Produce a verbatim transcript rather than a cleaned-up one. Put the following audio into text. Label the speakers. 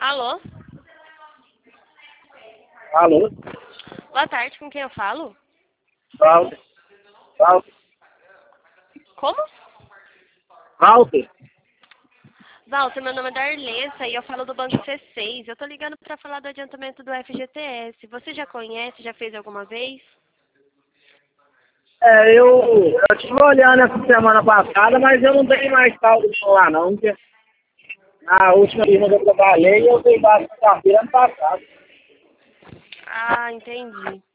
Speaker 1: Alô?
Speaker 2: Alô?
Speaker 1: Boa tarde, com quem eu falo?
Speaker 2: Walter. Walter.
Speaker 1: Como?
Speaker 2: Walter.
Speaker 1: Walter, meu nome é Darlessa e eu falo do Banco C seis. Eu tô ligando para falar do adiantamento do F G T S. Você já conhece, já fez alguma vez?
Speaker 2: É, eu, eu tive olhando essa semana passada, mas eu não tenho mais saldo de lá não, porque na última firma que eu trabalhei eu dei base na carteira ano passado.
Speaker 1: Ah, entendi.